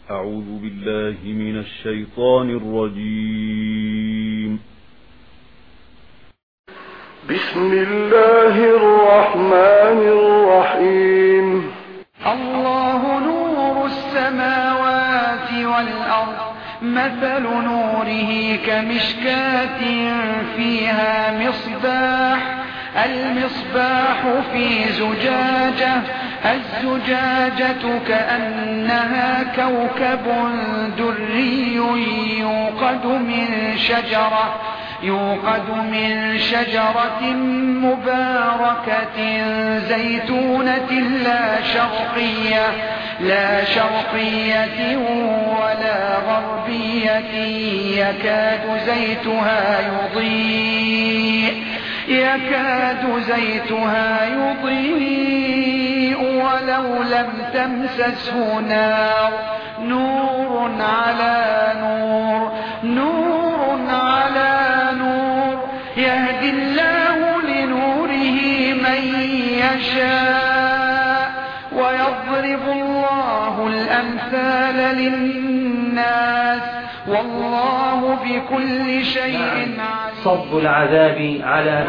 أعوذ بالله من الشيطان الرجيم. بسم الله الرحمن الرحيم. الله نور السماوات والأرض، مثل نوره كمشكاة فيها مصباح، المصباح في زجاجة، الزجاجة كأنها كوكب دري يوقد من شجرة مباركة زيتونة لا شرقية ولا غربية، يكاد زيتها يضيء ولو لم تمسسه نار، نور على نور، يهدي الله لنوره من يشاء، ويضرب الله الأمثال للناس، والله بكل شيء عليم. صب العذاب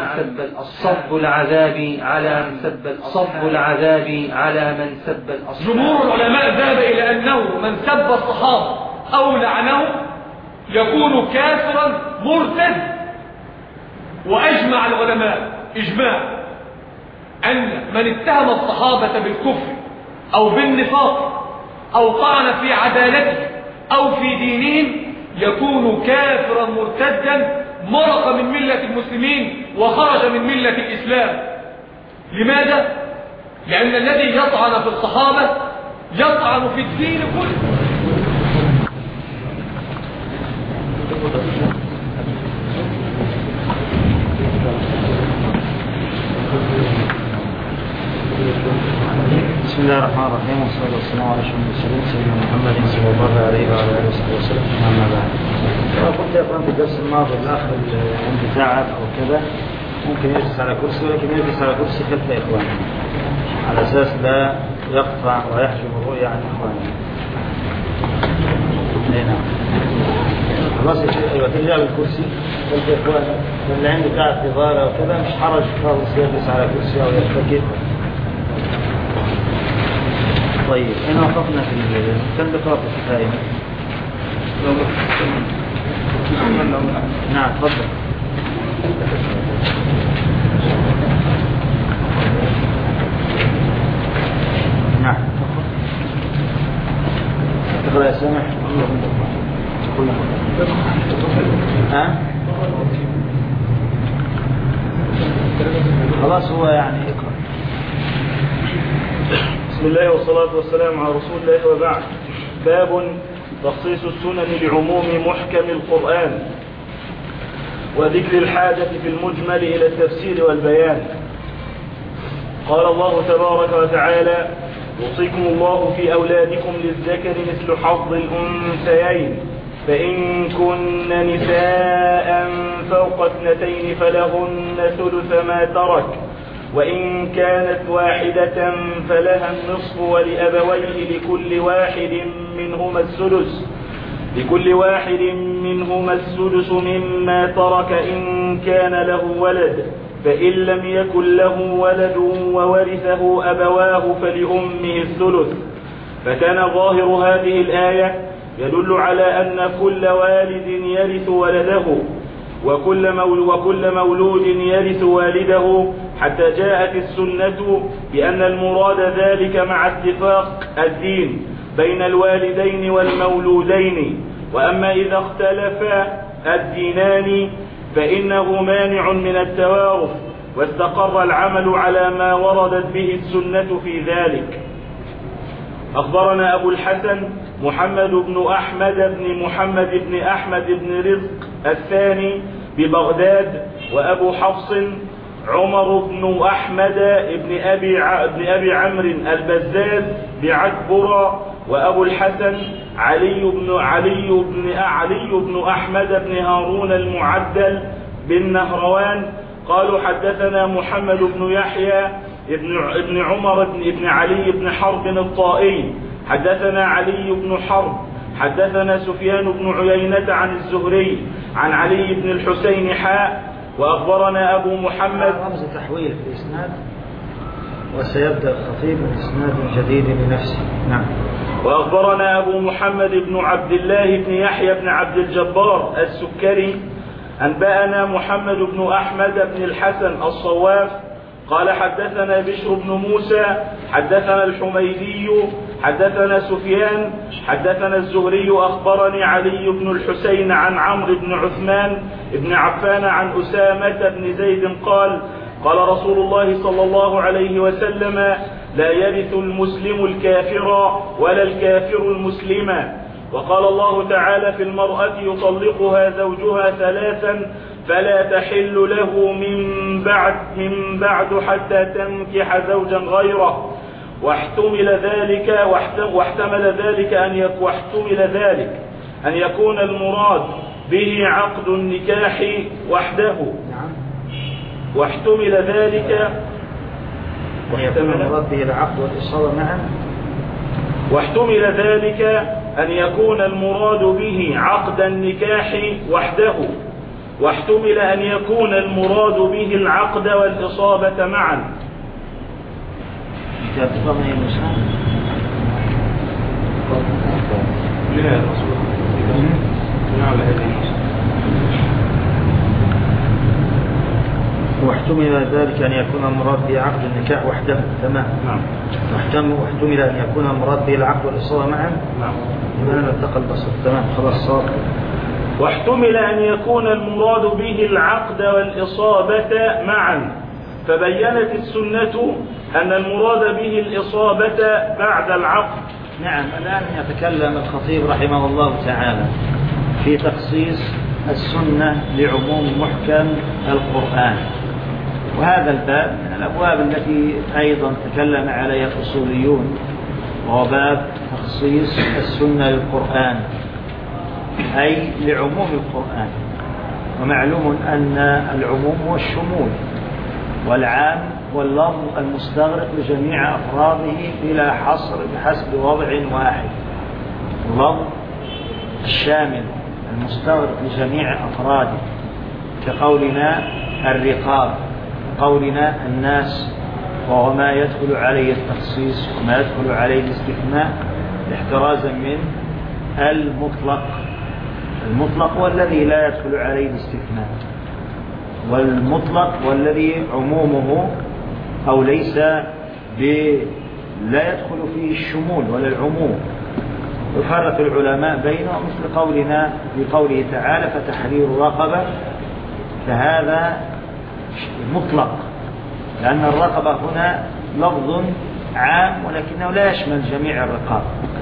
على من سب الأصحاب. جمهور العلماء ذهب إلى أنه من سب الصحابة أو لعنه يكون كافرا مرتد. وأجمع العلماء إجماع أن من اتهم الصحابة بالكفر أو بالنفاق أو طعن في عدالته أو في دينهم يكون كافرا مرتدا، مرق من ملة المسلمين وخرج من ملة الإسلام. لماذا؟ لأن الذي يطعن في الصحابة يطعن في الدين كله. بسم الله الرحمن الرحيم، والصلاة والسلام على أشرف المرسلين سيدنا محمد صلى الله عليه وعلى آله وصحبه وسلم. أما بعد، كنت أقرأ في الدرس الماضي الآخر عند تعب أو كذا ممكن يجلس على كرسي، ولكن يجلس على كرسي خلف إخوانه على أساس لا يقطع ويحجب الرؤية عن إخوانه. نعم خلاص أيوة، ترجع بالكرسي خلف إخوانه، اللي عنده تعب في ظهره أو كذا مش حرج خالص يجلس على كرسي أو يتكئ. طيب أين وقفنا في كم ذكر في الكفاية؟ نعم تفضل. نعم تقرأ يا سامح. خلاص هو يعني اقرأ. بسم الله والصلاة والسلام على رسول الله، وبعد. باب تخصيص السنن لعموم محكم القرآن وذكر الحاجة في المجمل إلى التفسير والبيان. قال الله تبارك وتعالى: يوصيكم الله في أولادكم للذكر مثل حظ الأنثيين، فإن كن نساء فوق 2 فلهن ثلث ما ترك، وإن كانت واحدة فلها النصف، ولأبويه لكل واحد منهما السدس مما ترك إن كان له ولد، فإن لم يكن له ولد وورثه أبواه فلأمه الثلث. فكان ظاهر هذه الآية يدل على أن كل والد يرث ولده، وكل مولود يرث والده، حتى جاءت السنة بأن المراد ذلك مع اتفاق الدين بين الوالدين والمولودين. وأما إذا اختلف الدينان فإنه مانع من التوارث، واستقر العمل على ما وردت به السنة في ذلك. أخبرنا أبو الحسن محمد بن أحمد بن رزق الثاني ببغداد، وأبو حفص عمر بن أحمد بن أبي عمرو البزاز بعكبرى، وأبو الحسن علي بن أحمد بن هارون المعدل بالنهروان قالوا: حدثنا محمد بن يحيى ابن عمر بن علي بن حرب الطائي حدثنا علي بن حرب حدثنا سفيان بن عيينة عن الزهري عن علي بن الحسين وأخبرنا أبو محمد. رمز تحويل في الإسناد، وسيبدأ الخطيب بإسناد جديد لنفسه. نعم. وأخبرنا أبو محمد بن عبد الله بن يحيى بن عبد الجبار السكري أنبأنا محمد بن أحمد بن الحسن الصواف قال حدثنا بشر بن موسى حدثنا الحميدي حدثنا سفيان حدثنا الزهري أخبرني علي بن الحسين عن عمرو بن عثمان بن عفان عن أسامة بن زيد قال قال رسول الله صلى الله عليه وسلم لا يرث المسلم الكافر ولا الكافر المسلم. وقال الله تعالى في المرأة يطلقها زوجها 3 فلا تحل له من بعد حتى تنكح زوجا غيره. واحتمل ذلك أن يكون المراد به عقد النكاح وحده. واحتمل ذلك أن يكون المراد به عقد النكاح وحده، واحتمل أن يكون المراد به العقد والإصابة معا. واحتمل ذلك أن يكون المراد به عقد النكاح وحده. تمام. نعم. واحتمل أن يكون المراد به العقد والإصابة معا. نعم. لماذا التقى البصر؟ تمام. خلاص صار. واحتمل أن يكون المراد به العقد والإصابة معا، فبينت السنة أن المراد به الإصابة بعد العقد. نعم. الآن يتكلم الخطيب رحمه الله تعالى في تخصيص السنة لعموم محكم القرآن، وهذا الباب من الأبواب التي أيضا تكلم عليها الأصوليون، وهو باب تخصيص السنة للقرآن أي لعموم القرآن. ومعلوم أن العموم هو الشمول، والعام واللفظ المستغرق لجميع أفراده بلا حصر بحسب وضع واحد. اللفظ الشامل المستغرق لجميع أفراده، كقولنا الرقاب، قولنا الناس، وهو ما يدخل عليه التخصيص وما يدخل عليه الاستثناء احترازا من المطلق هو الذي لا يدخل عليه الاستثناء، والمطلق والذي عمومه أو ليس لا يدخل فيه الشمول ولا العموم. يفرق العلماء بينه، مثل قولنا بقوله تعالى فتحرير رقبة، فهذا مطلق لأن الرقبة هنا لفظ عام ولكنه لا يشمل جميع الرقاب،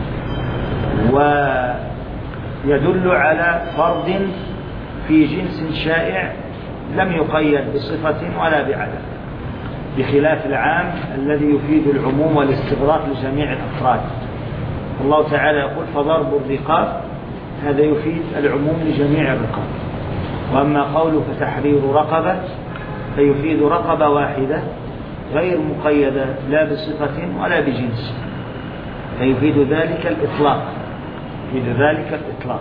ويدل على فرد في جنس شائع لم يقيد بصفة ولا بعدد، بخلاف العام الذي يفيد العموم والاستغراق لجميع الأفراد. الله تعالى يقول فضرب الرقاب، هذا يفيد العموم لجميع الرقاب. وأما قوله فتحرير رقبة فيفيد رقبة واحدة غير مقيدة لا بصفة ولا بجنس، فيفيد ذلك الإطلاق.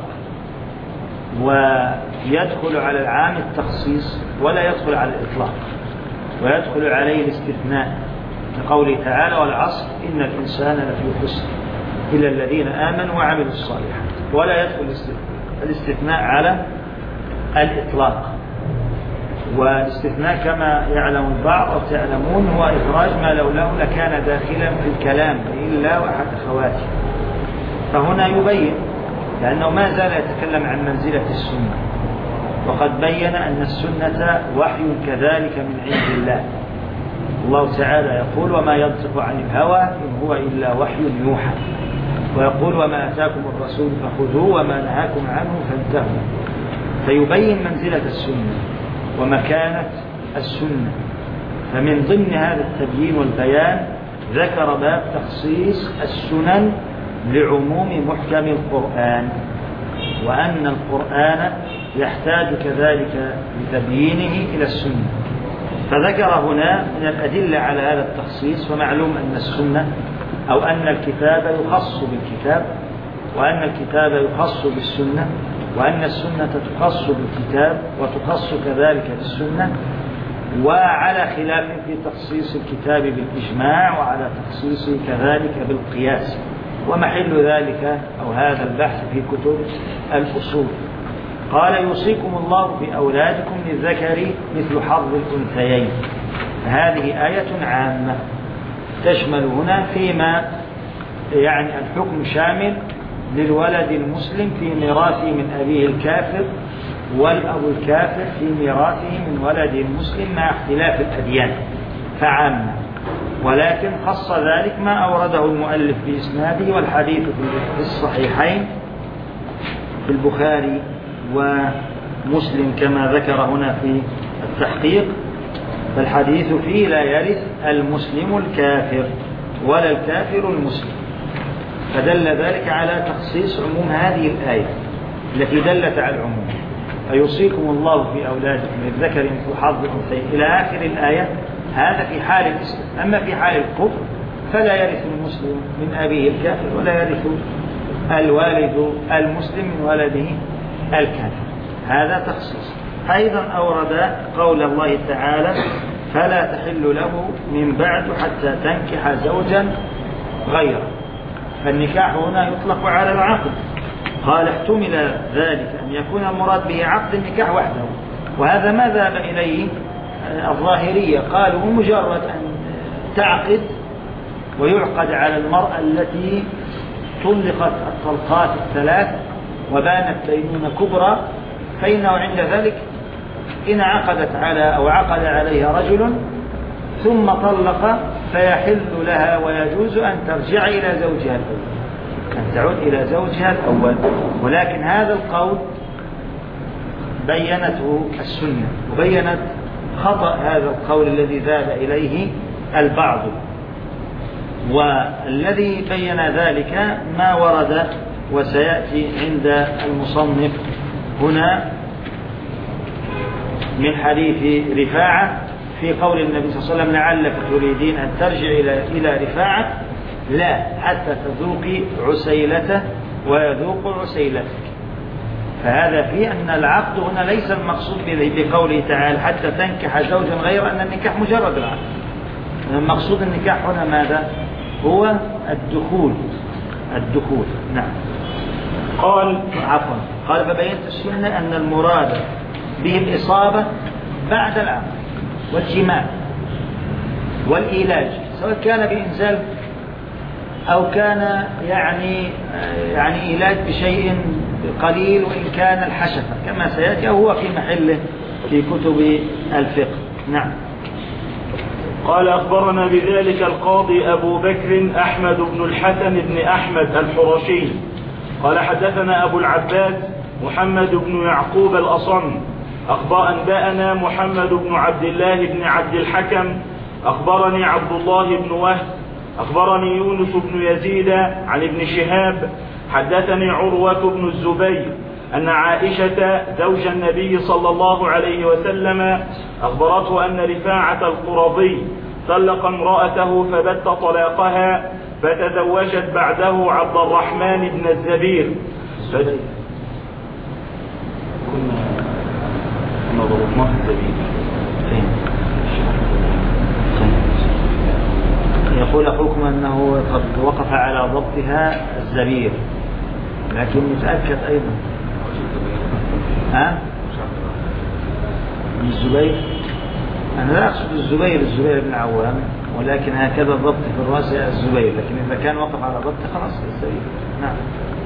ويدخل على العام التخصيص ولا يدخل على الإطلاق، ويدخل عليه الاستثناء لقوله تعالى والعصر إن الإنسان لفي خسر إلا الذين آمنوا وعملوا الصالحات، ولا يدخل الاستثناء على الإطلاق. والاستثناء كما يعلم البعض أو تعلمون هو إخراج ما لولاه لكان داخلا في الكلام إلا وأحد أخواته. فهنا يبين لأنه ما زال يتكلم عن منزلة السنة، وقد بين أن السنة وحي كذلك من عند الله. الله تعالى يقول وما ينطق عن الهوى إن هو إلا وحي يوحى، ويقول وما أتاكم الرسول فخذوه وما نهاكم عنه فانتهوا. فيبين منزلة السنة ومكانة السنة. فمن ضمن هذا التبيين والبيان ذكر باب تخصيص السنن لعموم محكم القرآن، وأن القرآن يحتاج كذلك لتبيينه إلى السنة. فذكر هنا من الأدلة على هذا التخصيص، ومعلوم أن السنة أو أن الكتاب يخص بالكتاب، وأن الكتاب يخص بالسنة، وأن السنة تخص بالكتاب وتخص كذلك بالسنة، وعلى خلاف في تخصيص الكتاب بالإجماع وعلى تخصيص كذلك بالقياس. ومحل ذلك أو هذا البحث في كتب الأصول. قال يوصيكم الله في أولادكم للذكر مثل حظ الأنثيين. هذه آية عامة تشمل هنا فيما يعني الحكم شامل للولد المسلم في ميراثه من أبيه الكافر، والأب الكافر في ميراثه من ولده المسلم مع اختلاف الأديان فعامة. ولكن خص ذلك ما أورده المؤلف بإسناده، والحديث في الصحيحين في البخاري ومسلم كما ذكر هنا في التحقيق. فالحديث فيه لا يرث المسلم الكافر ولا الكافر المسلم، فدل ذلك على تخصيص عموم هذه الآية التي دلت على العموم. فيوصيكم الله في أولادكم للذكر مثل حظ الأنثيين إلى آخر الآية. هذا في حال الإسلام. أما في حال الكفر فلا يرث المسلم من أبيه الكافر ولا يرث الوالد المسلم من ولده الكافر. هذا تخصيص. أيضا أورد قول الله تعالى فلا تحل له من بعد حتى تنكح زوجا غيره. فالنكاح هنا يطلق على العقد. قال احتمل ذلك أن يكون المراد به عقد النكاح وحده، وهذا ما ذهب إليه الظاهرية. قالوا مجرد أن تعقد ويعقد على المرأة التي طلقت الطلقات الثلاث وبانت بينونة كبرى، فإنه عند ذلك إن عقدت على أو عقد عليها رجل ثم طلق فيحل لها ويجوز أن ترجع إلى زوجها الأول، أن تعود إلى زوجها الأول. ولكن هذا القول بينته السنة وبينت خطأ هذا القول الذي ذهب إليه البعض. والذي بين ذلك ما ورد وسيأتي عند المصنف هنا من حديث رفاعة في قول النبي صلى الله عليه وسلم لعلك تريدين أن ترجع إلى رفاعة لا حتى تذوقي عسيلته ويذوق عسيلتك. فهذا في أن العقد هنا ليس المقصود بقوله تعالى حتى تنكح زوجا غير أن النكاح مجرد العقد. المقصود النكاح هنا ماذا؟ هو الدخول. نعم. قال فبينت السنة أن المراد به الإصابة بعد العقد والجماع والإيلاج، سواء كان بإنزال أو كان يعني إيلاج بشيء قليل وإن كان الحشفة كما سيأتي، هو في محله في كتب الفقه. نعم. قال أخبرنا بذلك القاضي أبو بكر أحمد بن الحسن بن أحمد الحرشي قال حدثنا أبو العباس محمد بن يعقوب الأصم أنبأنا محمد بن عبد الله بن عبد الحكم أخبرني عبد الله بن وهب أخبرني يونس بن يزيد عن ابن شهاب حدثني عروة بن الزبير أن عائشة زوج النبي صلى الله عليه وسلم أخبرته أن رفاعة القرظي طلق امرأته فبت طلاقها فتزوجت بعده عبد الرحمن بن الزبير. كنا ضربناه الزبير. يقول أخوكم أنه قد وقف على ضبطها الزبير، لكن نتأكد أيضا. من الزبير؟ أنا لا أقصد الزبير بن عوام، ولكن هكذا الضبط في الرأس الزبير، لكن إذا كان وقف على ضبط خلاص الزبير. نعم.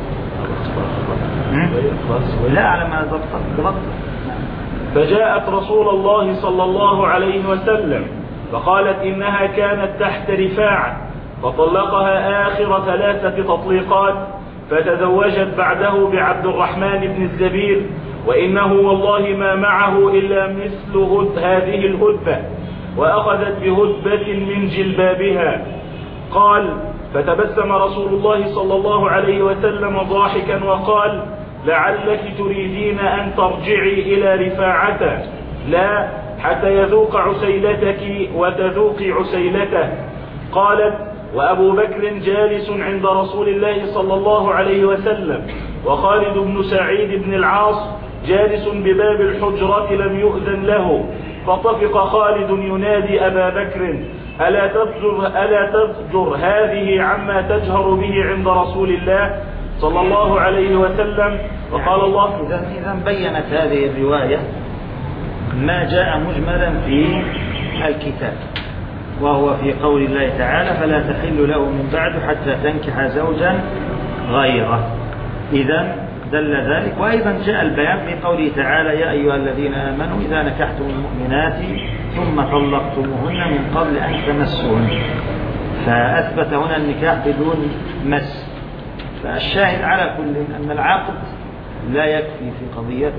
لا أعلم ما ضبط. فجاءت رسول الله صلى الله عليه وسلم فقالت إنها كانت تحت رفاعة فطلقها آخر 3 تطليقات فتزوجت بعده بعبد الرحمن بن الزبير وإنه والله ما معه إلا مثل هذه الهدبة وأخذت بهدبة من جلبابها. قال فتبسم رسول الله صلى الله عليه وسلم ضاحكا وقال لعلك تريدين أن ترجعي إلى رفاعته لا حتى يذوق عسيلتك وتذوقي عسيلته. قالت وأبو بكر جالس عند رسول الله صلى الله عليه وسلم، وخالد بن سعيد بن العاص جالس بباب الحجرة لم يؤذن له، فطفق خالد ينادي أبا بكر: ألا تزجر هذه عما تجهر به عند رسول الله صلى الله عليه وسلم؟ وقال الله: إذا بينت هذه الرواية ما جاء مجملا في الكتاب، وهو في قول الله تعالى: فلا تحل له من بعد حتى تنكح زوجا غيره. إذا دل ذلك. وأيضا جاء البيان في قوله تعالى: يا أيها الذين آمنوا إذا نكحتم المؤمنات ثم طلقتموهن من قبل أن تمسوهن، فأثبت هنا النكاح بدون مس. فالشاهد على كل أن العقد لا يكفي في قضية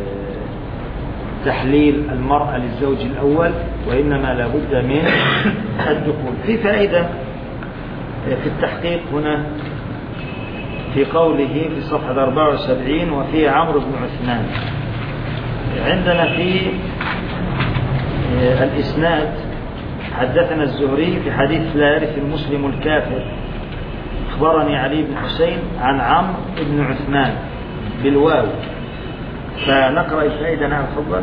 تحليل المرأة للزوج الأول، وإنما لا بد من الدخول. في فائدة في التحقيق هنا في قوله في صفحة 74: وفي عمرو بن عثمان. عندنا في الإسناد: حدثنا الزهري في حديث لا يرث المسلم الكافر، أخبرني علي بن حسين عن عمرو بن عثمان بالواو. فنقرأ الفائدة. نعم تفضل.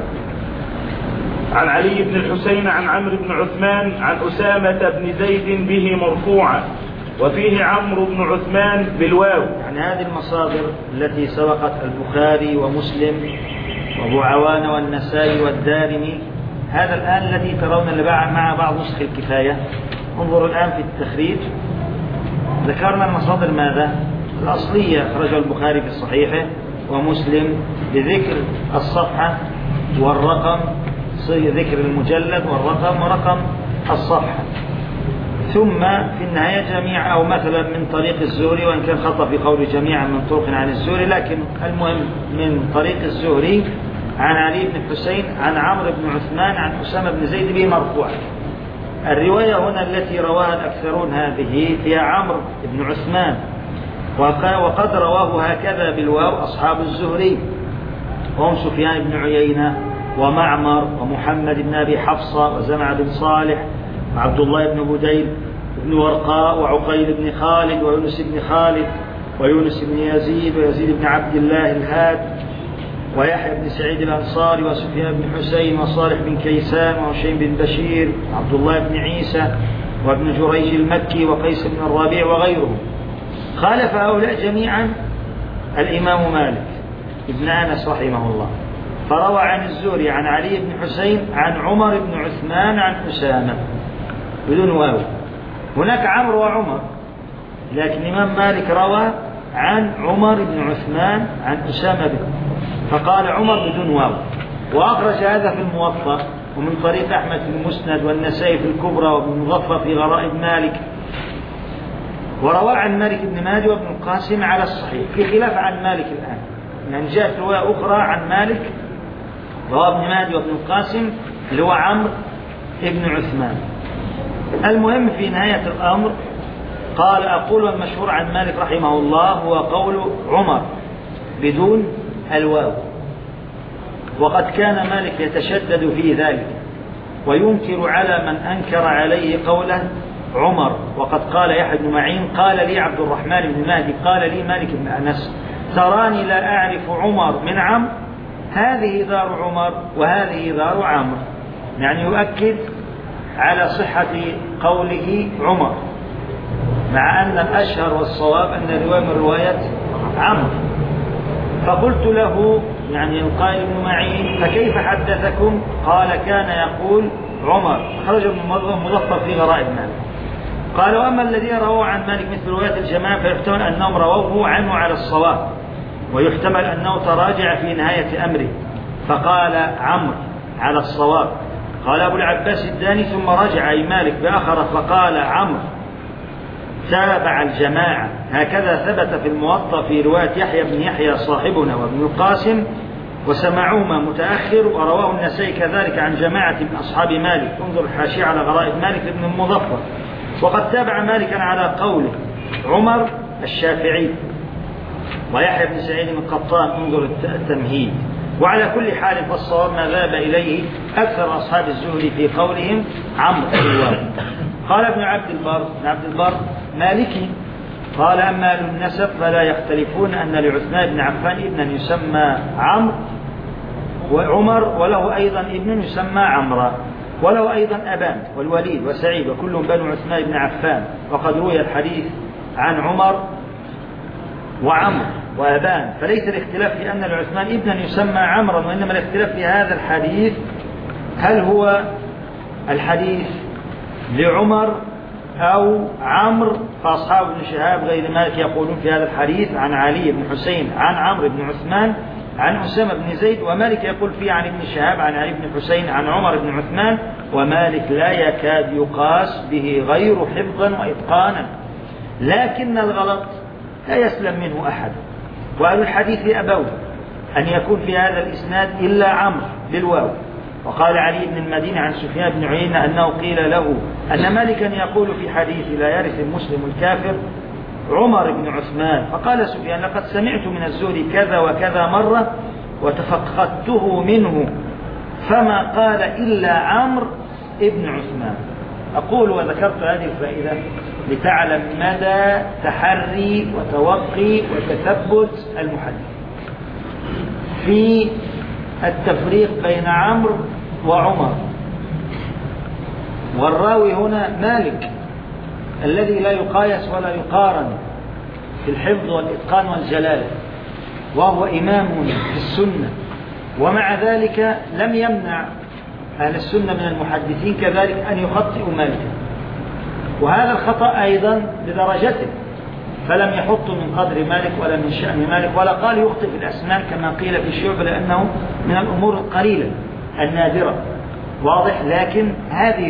عن علي بن الحسين عن عمرو بن عثمان عن أسامة بن زيد به مرفوعا، وفيه عمرو بن عثمان بالواو. يعني هذه المصادر التي سبقت البخاري ومسلم وابو عوان والنسائي والدارمي، هذا الآن الذي ترون اللي مع بعض نسخ الكفاية. انظروا الآن في التخريج، ذكرنا المصادر ماذا؟ الأصلية، أخرجه البخاري في صحيحه ومسلم بذكر الصفحة والرقم، ذكر المجلد والرقم ورقم الصفحة، ثم في النهاية جميع أو مثلا من طريق الزهري، وإن كان خطأ في قول جميعا من طرق عن الزهري، لكن المهم من طريق الزهري عن علي بن حسين عن عمرو بن عثمان عن أسامة بن زيد به مرفوعا. الرواية هنا التي رواها الأكثرون هذه فيها عمرو بن عثمان، وقد رواه هكذا بالواو أصحاب الزهري، وهم سفيان بن عيينة ومعمر ومحمد بن أبي حفصة وزمع بن صالح وعبد الله بن بديل بن ورقاء وعقيل بن خالد ويونس بن خالد ويونس بن يزيد ويزيد بن عبد الله الهاد ويحيى بن سعيد الأنصاري وسفيان بن حسين وصالح بن كيسان وهشيم بن بشير وعبد الله بن عيسى وابن جريج المكي وقيس بن الربيع وغيرهم. خالف هؤلاء جميعا الإمام مالك ابن أنس رحمه الله، فروى عن الزهري عن علي بن حسين عن عمر بن عثمان عن أسامة بدون واو. هناك عمرو وعمر، لكن الإمام مالك روى عن عمر بن عثمان عن أسامة بن، فقال عمر بدون واو. وأخرج هذا في الموطأ ومن طريق أحمد في المسند والنسائي في الكبرى وابن مظفر في غرائب مالك، وروى عن مالك بن ماجه وابن القاسم على الصحيح، في خلاف عن مالك الآن. يعني جاءت رواية أخرى عن مالك رواه ابن ماجه وابن القاسم اللي هو عمرو بن عثمان. المهم في نهاية الأمر قال: أقول المشهور عن مالك رحمه الله هو قول عمر بدون الواو، وقد كان مالك يتشدد في ذلك وينكر على من أنكر عليه قوله عمر. وقد قال يحيى بن معين: قال لي عبد الرحمن بن مهدي قال لي مالك بن أنس: تراني لا أعرف عمر من عمرو، هذه دار عمر وهذه دار عمرو. يعني يؤكد على صحة قوله عمر، مع أن الأشهر والصواب أن الرواية من رواية عمرو. فقلت له يعني القائل بن معين: فكيف حدثكم؟ قال: كان يقول عمر. أخرج ابن مظفر في غرائب مالك. قال: وأما الذين رووا عن مالك مثل رواية الجماعة فيحتمل أنهم رووه عنه على الصواب، ويحتمل أنه تراجع في نهاية أمره فقال عمرو على الصواب. قال أبو العباس الداني: ثم رجع أي مالك بآخر فقال عمرو تابع الجماعة. هكذا ثبت في الموطأ في رواية يحيى بن يحيى صاحبنا وابن القاسم، وسمعوهما متأخر، ورواه النسائي كذلك عن جماعة من أصحاب مالك. انظر الحاشية على غرائب مالك لابن المظفر. وقد تابع مالكا على قوله عمر الشافعي ويحيى بن سعيد من قطان، انظر التمهيد. وعلى كل حال فالصواب ما ذهب إليه أكثر أصحاب الزهري في قولهم عمرو بالواو. قال ابن عبد البر مالكي قال أما أهل النسب فلا يختلفون أن لعثمان بن عفان ابنا يسمى عمر وله أيضا ابن يسمى عمرو وله أيضا أبان والوليد وسعيد وكلهم بنو عثمان بن عفان. وقد روي الحديث عن عمر وعمرو وأبان، فليس الاختلاف في أن لعثمان ابنا يسمى عمرا، وإنما الاختلاف في هذا الحديث هل هو الحديث لعمر أو عمرو. فأصحاب ابن شهاب غير مالك يقولون في هذا الحديث عن علي بن حسين عن عمرو بن عثمان عن أسامة بن زيد، ومالك يقول فيه عن ابن شهاب عن علي بن حسين عن عمر بن عثمان، ومالك لا يكاد يقاس به غير حفظا وإتقانا، لكن الغلط لا يسلم منه أحد. وأهل الحديث أبوا أن يكون في هذا الإسناد إلا عمرو بالواو. وقال علي بن المدينة عن سفيان بن عيينة أنه قيل له أن مالكا يقول في حديث لا يرث المسلم الكافر عمر بن عثمان، فقال سفيان لقد سمعت من الزهري كذا وكذا مرة وتفقدته منه فما قال إلا عمرو بن عثمان. أقول وذكرت هذه الفائدة لتعلم مدى تحري وتوقي وتثبت المحدث في التفريق بين عمرو وعمر. والراوي هنا مالك الذي لا يقايس ولا يقارن في الحفظ والإتقان والجلالة، وهو إمام في السنة، ومع ذلك لم يمنع أهل السنة من المحدثين كذلك أن يخطئوا مالكا، وهذا الخطأ أيضا بدرجته، فلم يحط من قدر مالك ولا من شأن مالك، ولا قال يخطئ في الأسماء كما قيل في الشعب، لأنه من الأمور القليلة النادرة، واضح. لكن هذه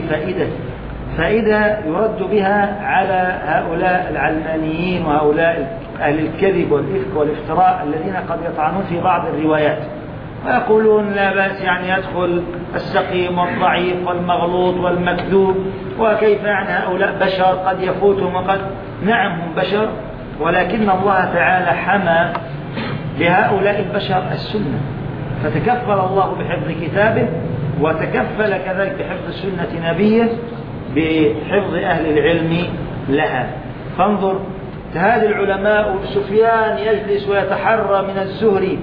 فائدة يرد بها على هؤلاء العلمانيين وهؤلاء أهل الكذب والإفك والافتراء الذين قد يطعنون في بعض الروايات ويقولون لا بأس يعني يدخل السقيم والضعيف والمغلوط والمكذوب، وكيف يعني هؤلاء بشر قد يفوتهم وقد نعم هم بشر، ولكن الله تعالى حمى لهؤلاء البشر السنة، فتكفل الله بحفظ كتابه وتكفل كذلك بحفظ سنة نبيه بحفظ أهل العلم لها. فانظر هذه العلماء، سفيان يجلس ويتحرى من الزهري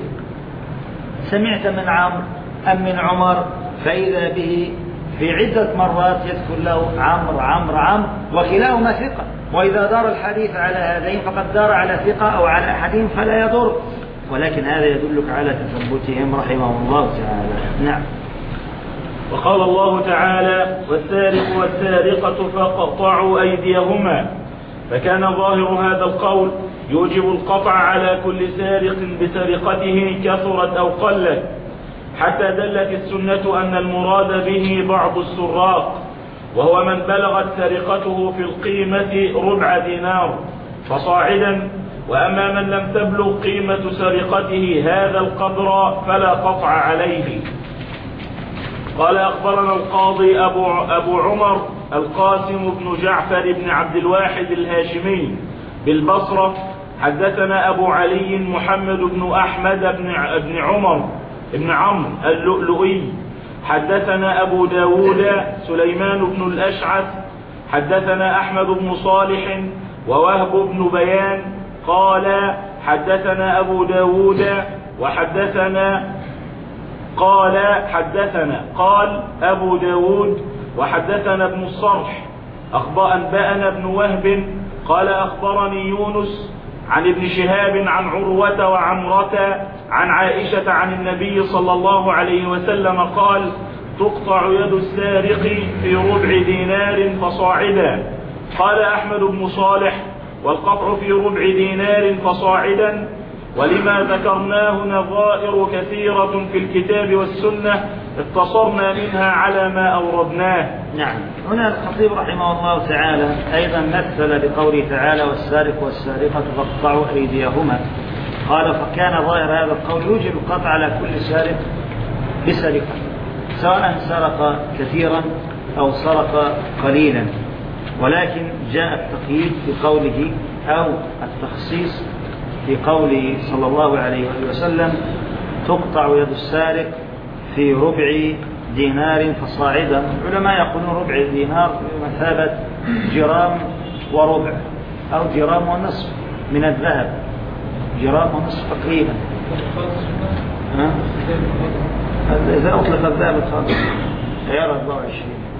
سمعت من عمرو أم من عمر، فإذا به في عدة مرات يذكر له عمرو وكلاهما ثقة، وإذا دار الحديث على هذين فقد دار على ثقة أو على أحدهم فلا يضر، ولكن هذا يدلك على تثبتهم رحمه الله تعالى. نعم. وقال الله تعالى والسارق والسارقة فقطعوا أيديهما، فكان ظاهر هذا القول يوجب القطع على كل سارق بسرقته كثرت أو قلت، حتى دلت السنة أن المراد به بعض السراق، وهو من بلغت سرقته في القيمة ربع دينار فصاعدا، وأما من لم تبلغ قيمة سرقته هذا القدر فلا قطع عليه. قال أخبرنا القاضي أبو عمر القاسم بن جعفر بن عبد الواحد الهاشمي بالبصرة، حدثنا أبو علي محمد بن أحمد بن عمر بن عمرو اللؤلؤي، حدثنا أبو داود سليمان بن الأشعث، حدثنا أحمد بن صالح ووهب بن بيان قال حدثنا أبو داود قال أبو داود وحدثنا ابن الصرح أنبأنا ابن وهب قال أخبرني يونس عن ابن شهاب عن عروة وعمرة عن عائشة عن النبي صلى الله عليه وسلم قال تقطع يد السارق في ربع دينار فصاعدا. قال أحمد بن صالح والقطع في ربع دينار فصاعدا، ولما ذكرناه نظائر كثيرة في الكتاب والسنة اقتصرنا منها على ما أوردناه. نعم. هنا الخطيب رحمه الله تعالى أيضا مثل بقوله تعالى والسارق والسارقة فاقطعوا أيديهما، قال فكان ظاهر هذا القول يوجب القطع على كل سارق بسرقة، سواء سرق كثيرا أو سرق قليلا، ولكن جاء التقييد بقوله أو التخصيص في قوله صلى الله عليه وسلم تقطع يد السارق في ربع دينار فصاعدا. العلماء يقولون ربع دينار بمثابة جرام وربع أو جرام ونصف من الذهب، جرام ونصف تقريبا. إذا أطلق الذهب الخالص غير 24.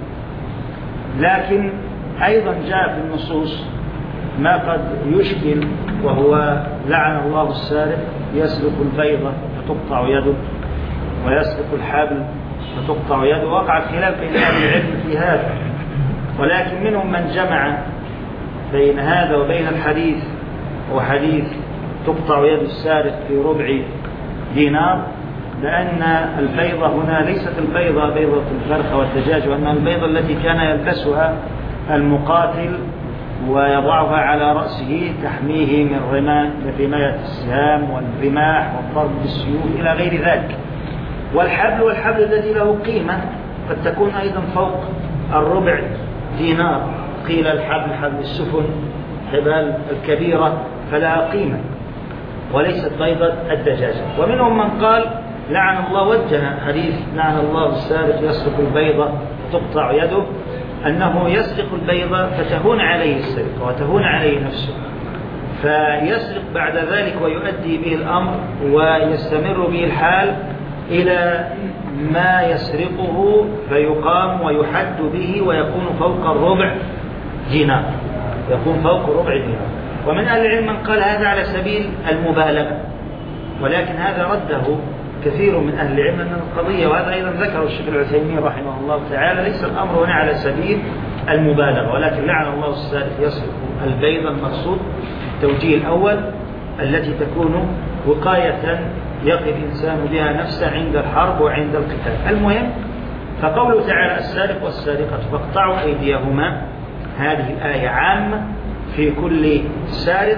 لكن أيضا جاء في النصوص ما قد يشكل، وهو لعن الله السارق يسرق البيضة فتقطع يده ويسرق الحبل فتقطع يده. وقع خلاف بين أهل العلم في هذا، ولكن منهم من جمع بين هذا وبين الحديث، وحديث تقطع يد السارق في ربع دينار، لأن البيضة هنا ليست البيضة بيضة الفرخ والدجاج، وأنها البيضة التي كان يلبسها المقاتل ويضعها على رأسه تحميه من رماية السهام والرماح والضرب بالسيوف إلى غير ذلك. والحبل الذي له قيمة قد تكون أيضا فوق الربع دينار، قيل الحبل حبل السفن، حبال الكبيرة فلها قيمة وليست بيضة الدجاجة. ومنهم من قال لعن الله، وجه حديث لعن الله السارق يسرق البيضة تقطع يده، أنه يسرق البيضة فتهون عليه السرقة وتهون عليه نفسه، فيسرق بعد ذلك ويؤدي به الأمر ويستمر به الحال إلى ما يسرقه فيقام ويحد به ويكون فوق الربع دينار، يكون فوق الربع دينار. ومن أهل العلم من قال هذا على سبيل المبالغة، ولكن هذا رده كثير من أهل العلم أن القضية، وهذا أيضا ذكره الشيخ العثيمين رحمه الله تعالى، ليس الأمر هنا على سبيل المبالغة، ولكن لعن الله السارق يسرق البيضة، المقصود التوجيه الأول التي تكون وقاية يقي الإنسان بها نفسه عند الحرب وعند القتال. المهم، فقوله تعالى السارق والسارقة فاقطعوا أيديهما، هذه الآية عامة في كل سارق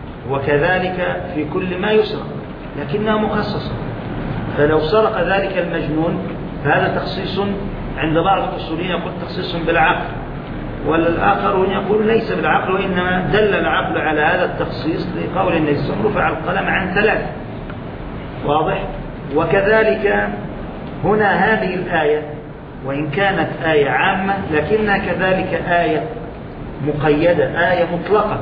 وكذلك في كل ما يسرق، لكنها مخصصة. فلو سرق ذلك المجنون فهذا تخصيص عند بعض الأصوليين، يقول تخصيص بالعقل، والآخرون يقول ليس بالعقل، وإنما دل العقل على هذا التخصيص لقول النبي صلى الله عليه وسلم رفع القلم عن 3. واضح؟ وكذلك هنا هذه الآية وإن كانت آية عامة لكنها كذلك آية مقيدة، آية مطلقة،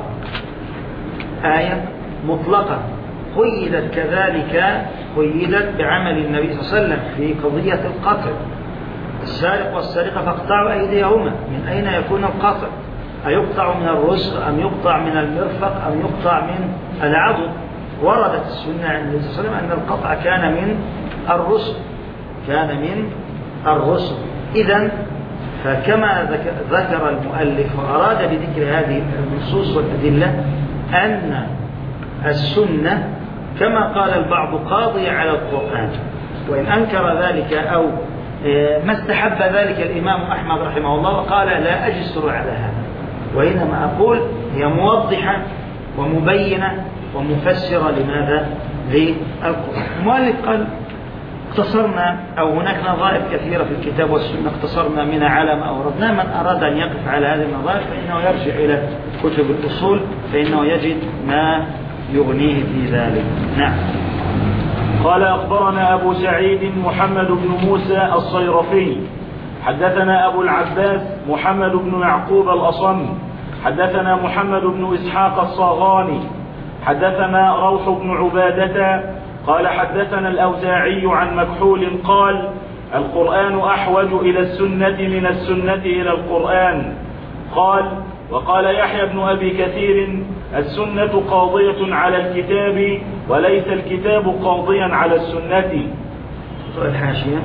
آية مطلقة قيدت كذلك، قيدت بعمل النبي صلى الله عليه وسلم في قضية القتل. السارق والسارقة فاقطعوا أيديهما، من أين يكون القطع؟ أيقطع من الرسغ أم يقطع من المرفق أم يقطع من العضد؟ وردت السنة عن النبي صلى الله عليه وسلم أن القطع كان من الرسغ، كان من الرسغ. إذن فكما ذكر المؤلف وأراد بذكر هذه النصوص والأدلة أن السنة كما قال البعض قاضية على القرآن، وإن أنكر ذلك أو ما استحب ذلك الإمام أحمد رحمه الله وقال لا أجسر على هذا، وإنما أقول هي موضحة ومبينة ومفسرة لماذا؟ للقرآن. المؤلف قال اقتصرنا، أو هناك نظائر كثيرة في الكتاب والسنة اقتصرنا منها على ما أوردنا. من أراد أن يقف على هذه النظائر فإنه يرجع إلى كتب الأصول فإنه يجد ما يغنيه في ذلك. نعم. قال أخبرنا أبو سعيد محمد بن موسى الصيرفي حدثنا أبو العباس محمد بن يعقوب الأصم حدثنا محمد بن إسحاق الصاغاني حدثنا روح بن عبادة قال حدثنا الأوزاعي عن مكحول قال القرآن أحوج إلى السنة من السنة إلى القرآن. قال وقال يحيى بن أبي كثير السنة قاضية على الكتاب وليس الكتاب قاضيا على السنة. الحاشية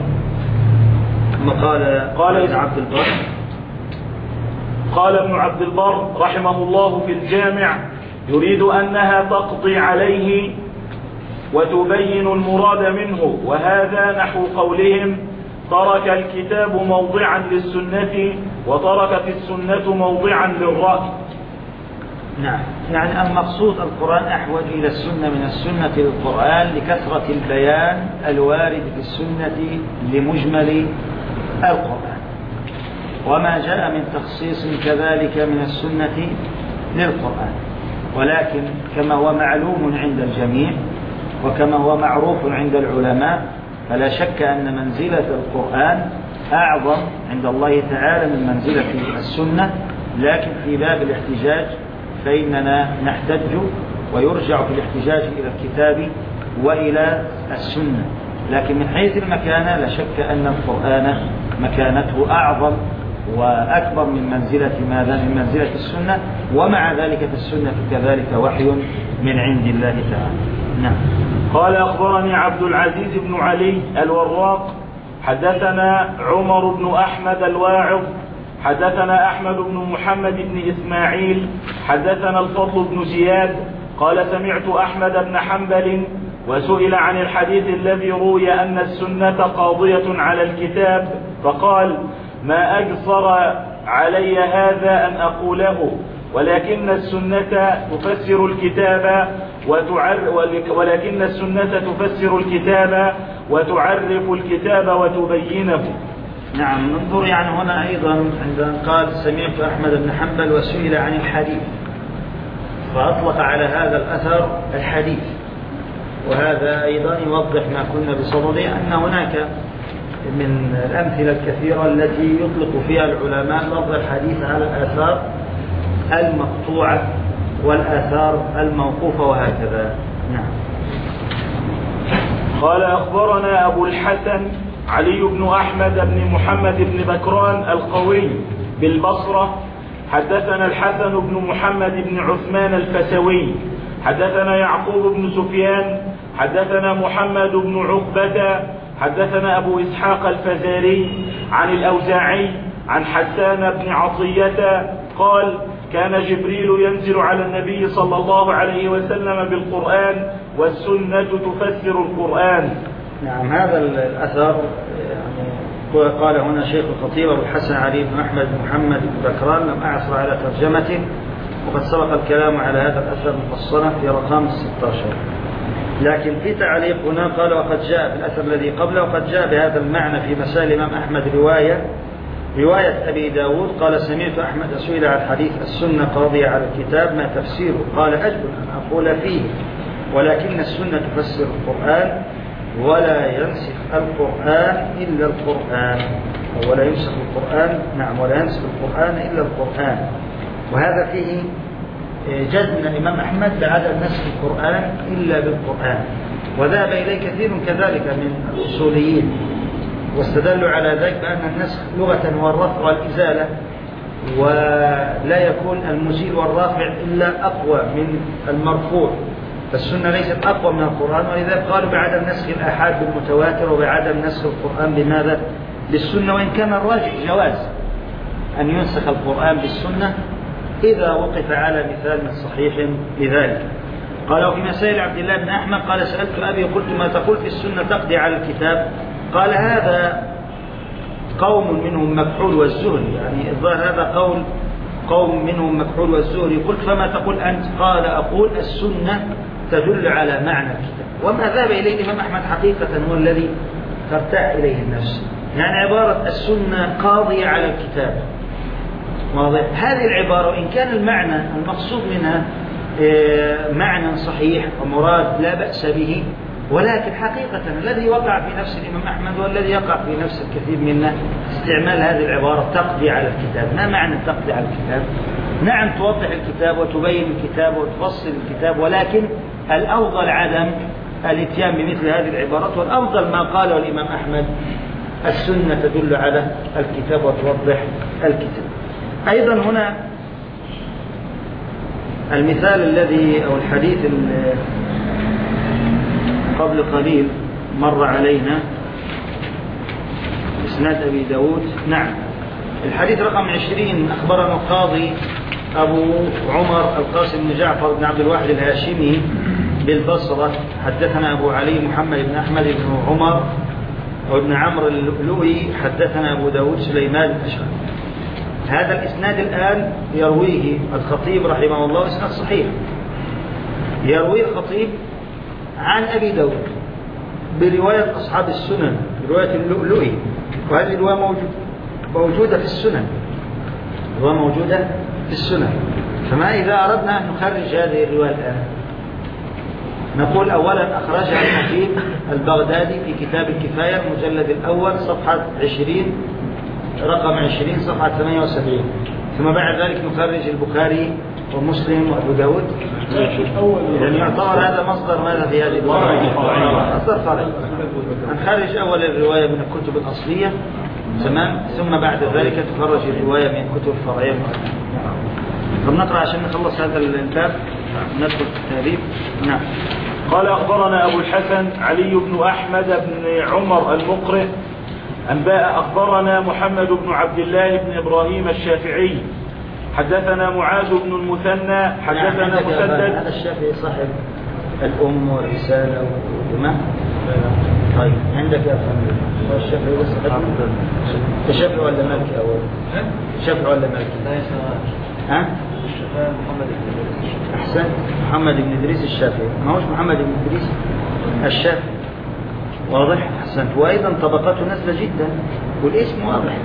قال ابن عبد البر، قال ابن عبد البر رحمه الله في الجامع يريد أنها تقضي عليه وتبين المراد منه، وهذا نحو قولهم ترك الكتاب موضعا للسنة وتركت السنة موضعا للرأي. نعم، يعني المقصود القرآن أحوج إلى السنة من السنة للقرآن لكثرة البيان الوارد في السنة لمجمل القرآن، وما جاء من تخصيص كذلك من السنة للقرآن. ولكن كما هو معلوم عند الجميع وكما هو معروف عند العلماء فلا شك أن منزلة القرآن أعظم عند الله تعالى من منزلة السنة، لكن في باب الاحتجاج فإننا نحتج ويرجع في الاحتجاج إلى الكتاب وإلى السنة. لكن من حيث المكانة لا شك أن القرآن مكانته أعظم وأكبر من منزلة ماذا؟ من منزلة السنة، ومع ذلك في السنة كذلك وحي من عند الله تعالى. نعم. قال أخبرني عبد العزيز بن علي الوراق حدثنا عمر بن أحمد الواعظ حدثنا أحمد بن محمد بن إسماعيل حدثنا الفضل بن زياد قال سمعت أحمد بن حنبل وسئل عن الحديث الذي روي أن السنة قاضية على الكتاب فقال ما أجسر علي هذا أن أقوله ولكن السنة تفسر الكتاب وتعرف الكتاب وتبينه. نعم. ننظر يعني هنا أيضا عندما قال سمعت أحمد بن حنبل وسئل عن الحديث فأطلق على هذا الأثر الحديث، وهذا أيضا يوضح ما كنا بصدده أن هناك من الأمثلة الكثيرة التي يطلق فيها العلماء لفظ الحديث على الآثار المقطوعة والآثار الموقوفة وهكذا. نعم. قال أخبرنا أبو الحسن علي بن أحمد بن محمد بن بكران القوي بالبصرة حدثنا الحسن بن محمد بن عثمان الفسوي حدثنا يعقوب بن سفيان حدثنا محمد بن عقبة حدثنا أبو إسحاق الفزاري عن الأوزاعي عن حسان بن عطية قال كان جبريل ينزل على النبي صلى الله عليه وسلم بالقرآن والسنة تفسر القرآن. نعم. هذا الأثر يعني قال هنا شيخ الخطيب أبو الحسن علي بن أحمد بن محمد بن بكران لم أعثر على ترجمته، وقد سبق الكلام على هذا الأثر مفصلا في رقم 16. لكن في تعليق هنا قال وقد جاء في الأثر الذي قبله وقد جاء بهذا المعنى في مسائل الإمام أحمد رواية أبي داود قال سمعت أحمد سئل عن حديث السنة قاضية على الكتاب ما تفسيره قال أجل أن أقول فيه ولكن السنة تفسر القرآن ولا ينسخ القرآن إلا القرآن ولا ينسخ القرآن. نعم. ولا ينسخ القرآن إلا القرآن. وهذا فيه جزم من الإمام أحمد بعدم نسخ القرآن إلا بالقرآن، وذهب إليه كثير كذلك من الأصوليين واستدلوا على ذلك بأن النسخ لغة هو الرفع والإزالة، ولا يكون المزيل والرافع إلا أقوى من المرفوع، فالسنة ليست أقوى من القرآن، ولذلك قالوا بعدم نسخ الآحاد بالمتواتر وبعدم نسخ القرآن بماذا؟ بالسنة، وإن كان الراجح جواز أن ينسخ القرآن بالسنة إذا وقف على مثال صحيح لذلك. قالوا في مسائل عبد الله بن أحمد قال سألت أبي قلت ما تقول في السنة تقضي على الكتاب؟ قال هذا قوم منهم مكحول والزهري، يعني الظاهر هذا قول قوم منهم مكحول والزهري. قلت فما تقول أنت؟ قال أقول السنة تدل على معنى الكتاب، وما ذهب إليه الإمام أحمد حقيقة هو الذي ترتاح إليه النفس، يعني عبارة السنة قاضية على الكتاب واضح. هذه العبارة وإن كان المعنى المقصود منها معنى صحيح ومراد لا بأس به، ولكن حقيقة الذي وقع في نفس الإمام أحمد والذي يقع في نفس الكثير منا استعمال هذه العبارة تقضي على الكتاب. ما معنى تقضي على الكتاب؟ نعم توضح الكتاب وتبين الكتاب وتفصل الكتاب، ولكن الأفضل عدم الاتيان بمثل هذه العبارات، والأفضل ما قاله الإمام أحمد السنة تدل على الكتاب وتوضح الكتاب. أيضا هنا المثال الذي أو الحديث قبل قليل مر علينا إسناد أبي داود. نعم. الحديث رقم 20 أخبرنا القاضي أبو عمر القاسم بن جعفر بن عبد الواحد الهاشمي بالبصرة حدثنا أبو علي محمد بن أحمد بن عمر وابن عمرو اللؤلؤي حدثنا أبو داود سليمان الأشعري. هذا الإسناد الآن يرويه الخطيب رحمه الله إسناد صحيح، يرويه الخطيب عن أبي داود برواية أصحاب السنن برواية اللؤلؤي، وهذه الرواية موجودة في السنن، الرواية موجودة في السنن. فما إذا أردنا أن نخرج هذه الرواية الآن؟ نقول أولا أخرجها الخطيب البغدادي في كتاب الكفاية المجلد الأول صفحة 20 رقم 20 صفحة 78، ثم بعد ذلك نخرج البخاري ومسلم وأبو داود. يعني يعتبر هذا مصدر ماذا في هذه الرواية؟ مصدر فرعي. نخرج أول الرواية من الكتب الأصلية تمام، ثم بعد ذلك تخرج الرواية من الكتب الفرعية. طب نقرأ عشان نخلص هذا الباب ندخل في التهذيب. نعم. قال أخبرنا أبو الحسن علي بن أحمد بن عمر المقرئ أنباء أخبرنا محمد بن عبد الله بن إبراهيم الشافعي حدثنا معاذ بن المثنى حدثنا مسدد. هذا الشافعي صاحب الأم والرسالة وما طيب عندك يا فندم هو الشافعي بس الشافعي ولا مالكي أول؟ الشافعي ولا مالكي؟ لا ها؟ محمد بن إدريس. أحسن، محمد بن إدريس الشافعي، ما هوش محمد بن إدريس الشافعي. واضح؟ أحسنت. وأيضا طبقاته نزلة جدا والاسم واضح.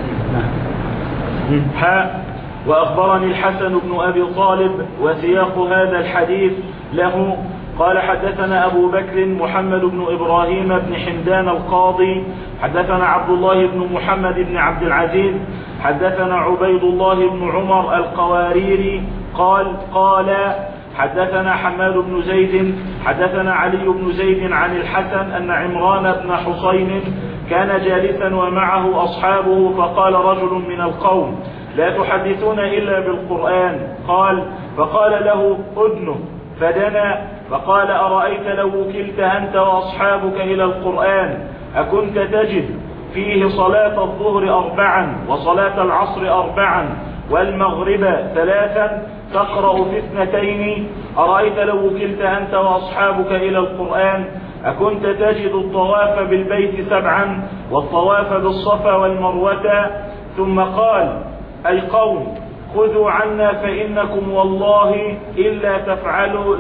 نعم. وأخبرني الحسن بن أبي طالب وسياق هذا الحديث له قال حدثنا أبو بكر محمد بن إبراهيم بن حمدان القاضي حدثنا عبد الله بن محمد بن عبد العزيز حدثنا عبيد الله بن عمر القواريري قال حدثنا حماد بن زيد حدثنا علي بن زيد عن الحسن أن عمران بن حسين كان جالسا ومعه أصحابه فقال رجل من القوم لا تحدثون إلا بالقرآن فقال له أدنه فدنا فقال أرأيت لو وكلت أنت وأصحابك إلى القرآن أكنت تجد فيه صلاة الظهر 4 وصلاة العصر 4 والمغرب 3 تقرأ في 2 أرأيت لو وكلت أنت وأصحابك إلى القرآن أكنت تجد الطواف بالبيت 7 والطواف بالصفا والمروة ثم قال أي قوم خذوا عنا فإنكم والله إلا تفعلوا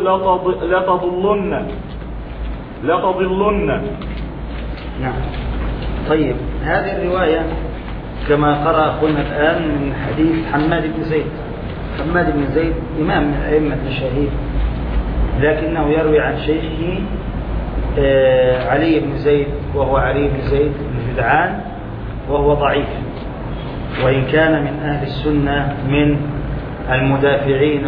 لتضلن. نعم. طيب هذه الرواية كما قرأ أخونا الآن من حديث حماد بن زيد. حماد بن زيد إمام من أئمة الشهيد لكنه يروي عن شيخه علي بن زيد وهو علي بن زيد بن جدعان وهو ضعيف، وإن كان من أهل السنة من المدافعين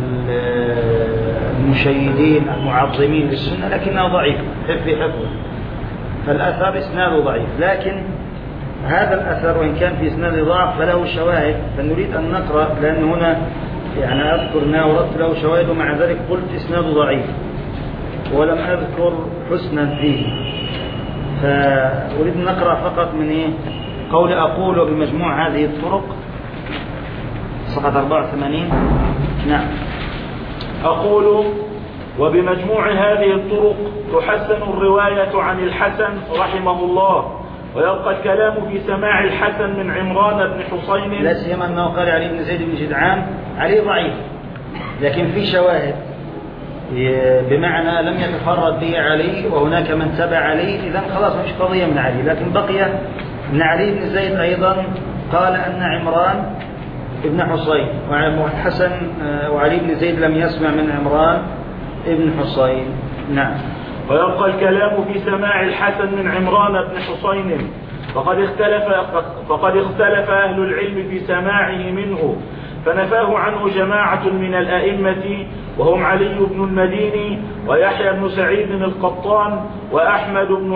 المشيدين المعظمين للسنة، لكنه ضعيف في حفظه، فالأثر إسناده ضعيف. لكن هذا الأثر وإن كان في إسناده ضعف فله شواهد، فنريد أن نقرأ لأن هنا يعني أذكر أنه وردت له شواهد ومع ذلك قلت إسناده ضعيف ولم أذكر حسنا فيه، فأريد أن نقرأ فقط من قول أقول بمجموع هذه الطرق صفحة 84. نعم. أقول وبمجموع هذه الطرق تحسن الرواية عن الحسن رحمه الله، ويبقى الكلام في سماع الحسن من عمران بن حسين، لا سيما أنه قال علي بن زيد بن جدعان علي ضعيف، لكن في شواهد بمعنى لم يتفرد به علي وهناك من تبع علي، إذن خلاص مش قضية من علي. لكن بقي أن علي بن زيد أيضا قال أن عمران ابن حسين وحسن وعلي بن زيد لم يسمع من عمران ابن حسين. نعم. ويبقى الكلام في سماع الحسن من عمران بن حسين، فقد اختلف أهل العلم في سماعه منه، فنفاه عنه جماعة من الأئمة وهم علي بن المديني ويحيى بن سعيد القطان وأحمد بن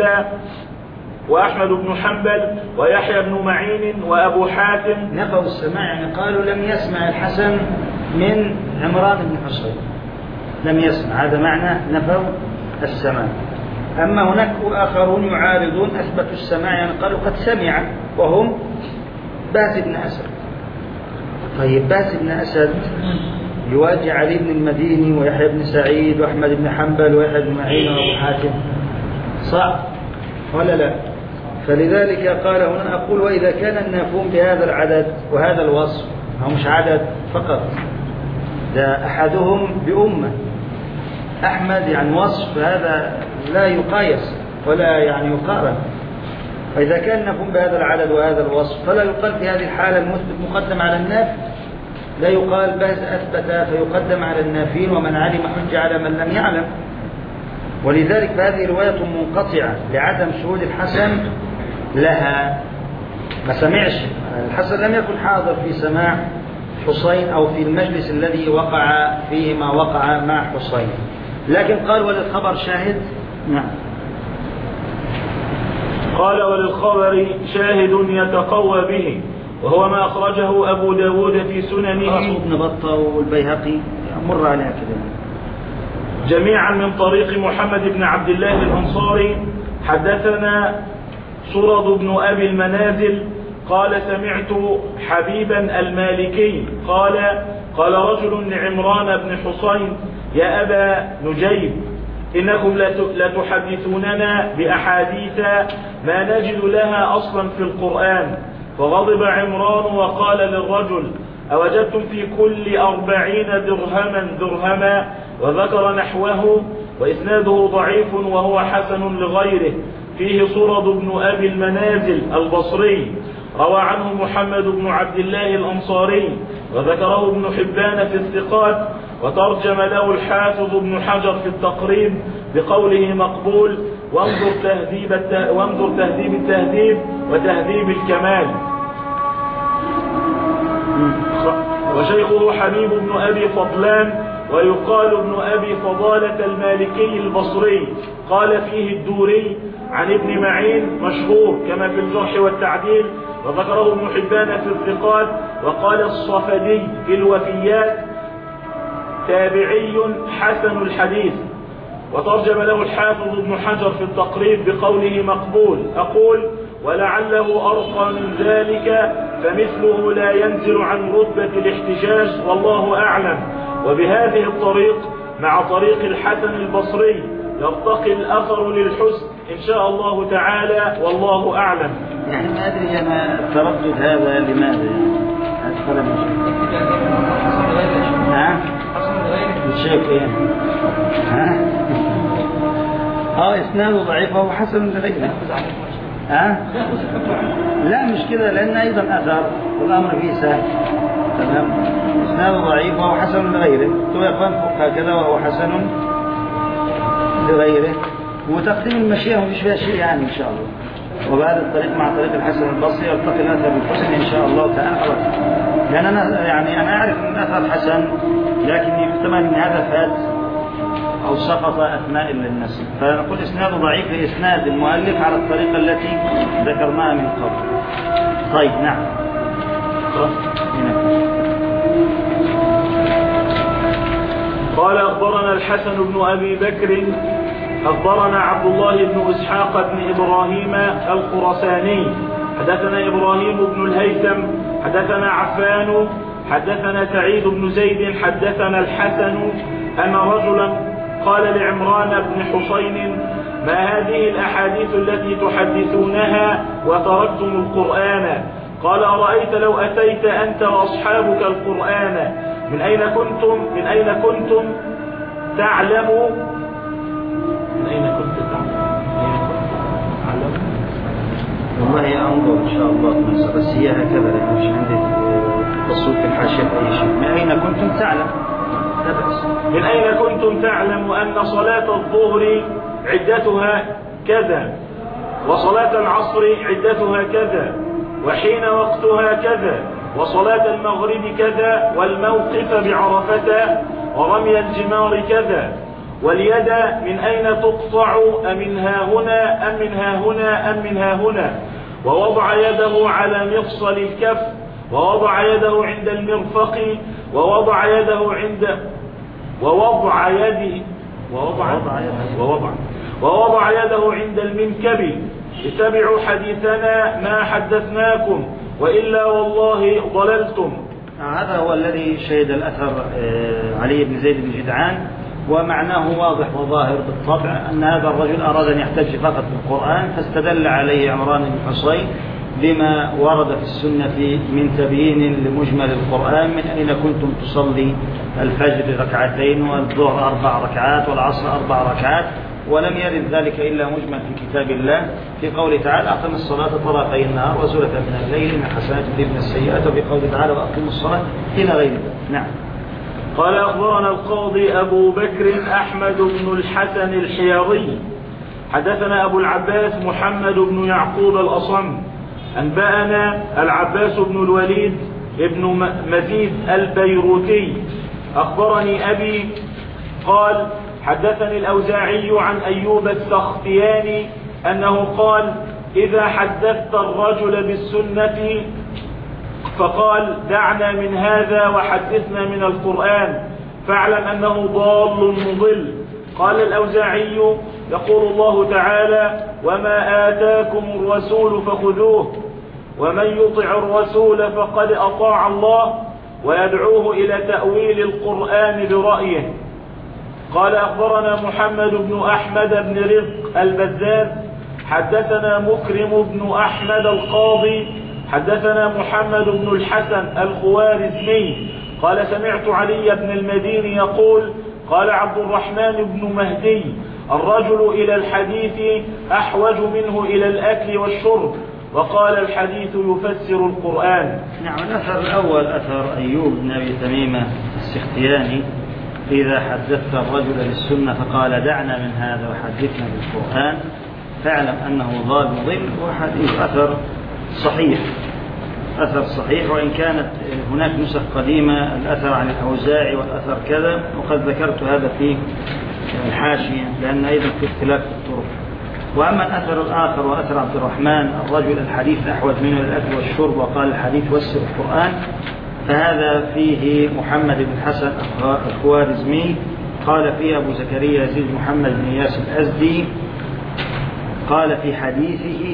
حنبل ويحيى بن معين وأبو حاتم. نفوا السماع يعني قالوا لم يسمع الحسن من عمران بن حسين، لم يسمع، هذا معنى نفوا السماع. أما هناك آخرون يعارضون أثبتوا السماع، يعني قالوا قد سمع، وهم باز بن أسد. طيب باز بن أسد يواجه علي بن المديني ويحيى بن سعيد وأحمد بن حنبل ويحيى بن معين وأبو حاتم، صعب ولا لا؟ فلذلك قال هنا أقول وإذا كان النافون بهذا العدد وهذا الوصف، هو مش عدد فقط، ده أحدهم بأمة، أحمد يعني وصف، هذا لا يقايس ولا يعني يقارن. فإذا كان نفهم بهذا العدد وهذا الوصف فلا يقال في هذه الحالة المثبت مقدم على النافي، لا يقال باز أثبت فيقدم على النافين ومن علم حج على من لم يعلم. ولذلك فهذه رواية منقطعة لعدم شهود الحسن لها، ما سمعش الحسن لم يكن حاضر في سماع حسين أو في المجلس الذي وقع فيه ما وقع مع حسين، لكن قال وللخبر شاهد. نعم. قال وللخبر شاهد يتقوى به، وهو ما أخرجه أبو داود في سننه ابن بطة والبيهقي مر عليها كده جميعا من طريق محمد بن عبد الله الأنصاري. حدثنا سرد بن أبي المنازل قال سمعت حبيبا المالكي قال رجل لعمران بن حسين يا أبا نجيب إنكم لتحدثوننا بأحاديث ما نجد لها أصلا في القرآن. فغضب عمران وقال للرجل أوجدتم في كل 40 درهما وذكر نحوه وإسناده ضعيف وهو حسن لغيره. فيه سرد بن أبي المنازل البصري روى عنه محمد بن عبد الله الأنصاري وذكره ابن حبان في الثقات، وترجم له الحافظ ابن حجر في التقريب بقوله مقبول، وانظر تهذيب التهذيب وتهذيب الكمال. وشيخه حبيب بن أبي فضلان ويقال ابن أبي فضالة المالكي البصري. قال فيه الدوري عن ابن معين مشهور كما في الجرح والتعديل، وذكره ابن حبان في الثقات. وقال الصفدي في الوفيات تابعي حسن الحديث. وترجم له الحافظ ابن حجر في التقريب بقوله مقبول. أقول ولعله أرقى من ذلك فمثله لا ينزل عن رتبة الاحتجاج والله أعلم. وبهذه الطريق مع طريق الحسن البصري يرتقي الأثر للحسن إن شاء الله تعالى والله أعلم. يعني ما أدري أنا التردد هذا لماذا الشيخ إسناده ضعيف وهو حسن لغيره. لا مش كده، لأن أيضا أثر والأمر فيه سهل. تمام. إسناده ضعيف وهو حسن لغيره، تو يقوم فوق هكذا وهو حسن لغيره، وتقديم المشيئة مفيش فيها شيء يعني إن شاء الله. وبهذا الطريق مع طريق الحسن البصري يرتقي الأثر بالحسن إن شاء الله تعالى. لأن أنا أعرف أن الأثر حسن، لكن يحتمل أن هذا فات أو سقط أثناء النسب، فنقول إسناده ضعيف لإسناد المؤلف على الطريقة التي ذكرناها من قبل. طيب نعم. قال أخبرنا الحسن بن أبي بكر أخبرنا عبد الله بن إسحاق بن إبراهيم الخرساني حدثنا إبراهيم بن الهيثم حدثنا عفان حدثنا سعيد بن زيد حدثنا الحسن أن رجلا قال لعمران بن حسين ما هذه الأحاديث التي تحدثونها وتركتم القرآن؟ قال أرأيت لو أتيت أنت وأصحابك القرآن من أين كنتم تعلموا؟ والله أنظر إن شاء الله، بس هي هكذا لأنه مش عندي تصوير في الحاشية أي شيء. من أين كنتم تعلم؟ لا بأس. من أين كنتم تعلم أن صلاة الظهر عدتها كذا وصلاة العصر عدتها كذا وحين وقتها كذا وصلاة المغرب كذا والموقف بعرفة ورمي الجمار كذا واليد من أين تقطع أمنها هنا أم منها هنا أم منها هنا ووضع يده على مفصل الكف ووضع يده عند المرفق ووضع يده عند المنكب. اتبعوا حديثنا ما حدثناكم وإلا والله ضللتم. هذا هو الذي شهد الأثر علي بن زيد بن جدعان، ومعناه واضح وظاهر بالطبع أن هذا الرجل أراد أن يحتج فقط بالقرآن، فاستدل عليه عمران بن حسين بما ورد في السنة من تبيين لمجمل القرآن، من أين كنتم تصلي الفجر ركعتين والظهر 4 ركعات والعصر 4 ركعات، ولم يرد ذلك إلا مجمل في كتاب الله في قوله تعالى أقم الصلاة طرفي النهار وزلفا من الليل من حسنات من السيئات، وفي قوله تعالى وأقم الصلاة إلى غير ذلك. نعم. قال أخبرنا القاضي أبو بكر أحمد بن الحسن الحياضي حدثنا أبو العباس محمد بن يعقوب الأصم أنبأنا العباس بن الوليد ابن مزيد البيروتي أخبرني أبي قال حدثني الأوزاعي عن أيوب السختياني أنه قال إذا حدثت الرجل بالسنة فقال دعنا من هذا وحدثنا من القرآن فاعلم أنه ضال مضل. قال الأوزاعي يقول الله تعالى وما آتاكم الرسول فخذوه ومن يطع الرسول فقد أطاع الله ويدعوه إلى تأويل القرآن برأيه. قال أخبرنا محمد بن أحمد بن رزق البزاز حدثنا مكرم بن أحمد القاضي حدثنا محمد بن الحسن الخوارزمي قال سمعت علي بن المديني يقول قال عبد الرحمن بن مهدي الرجل إلى الحديث أحوج منه إلى الأكل والشرب وقال الحديث يفسر القرآن. نعم. الأثر الأول أثر أيوب بن أبي تميمة السختياني إذا حدثت الرجل بالسنة فقال دعنا من هذا وحدثنا بالقرآن فاعلم أنه ضال مضل وحديث أثر صحيح وإن كانت هناك نسخ قديمة الأثر عن الأوزاعي والأثر كذا وقد ذكرت هذا في الحاشية لأن أيضا في اختلاف الطرق. وأما الأثر الآخر وأثر عبد الرحمن الرجل الحديث أحوج منه الأكل والشرب وقال الحديث يفسر القرآن فهذا فيه محمد بن حسن الخوارزمي قال فيه أبو زكريا يزيد محمد بن إياس الأزدي قال في حديثه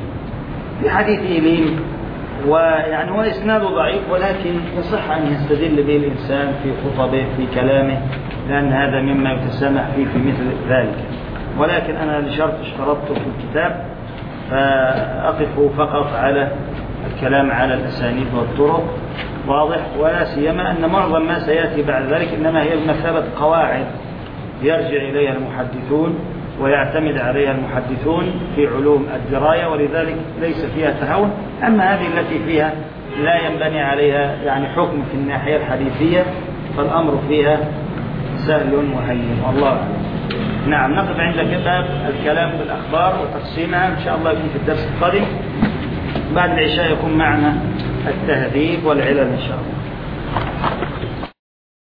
لين ويعني هو إسناده ضعيف ولكن يصح أن يستدل به الإنسان في خطبه في كلامه لأن هذا مما يتسامح فيه في مثل ذلك. ولكن أنا لشرط اشترطته في الكتاب فأقف فقط على الكلام على الأسانيد والطرق واضح ولا سيما أن معظم ما سيأتي بعد ذلك إنما هي بمثابة قواعد يرجع إليها المحدثون ويعتمد عليها المحدثون في علوم الدراية ولذلك ليس فيها تهاون. أما هذه التي فيها لا ينبني عليها يعني حكم في الناحية الحديثية فالأمر فيها سهل وهين والله. نعم. نقف عند كتاب الكلام بالأخبار وتقسيمها إن شاء الله يكون في الدرس القادم بعد العشاء يكون معنا التهذيب والعلل إن شاء الله.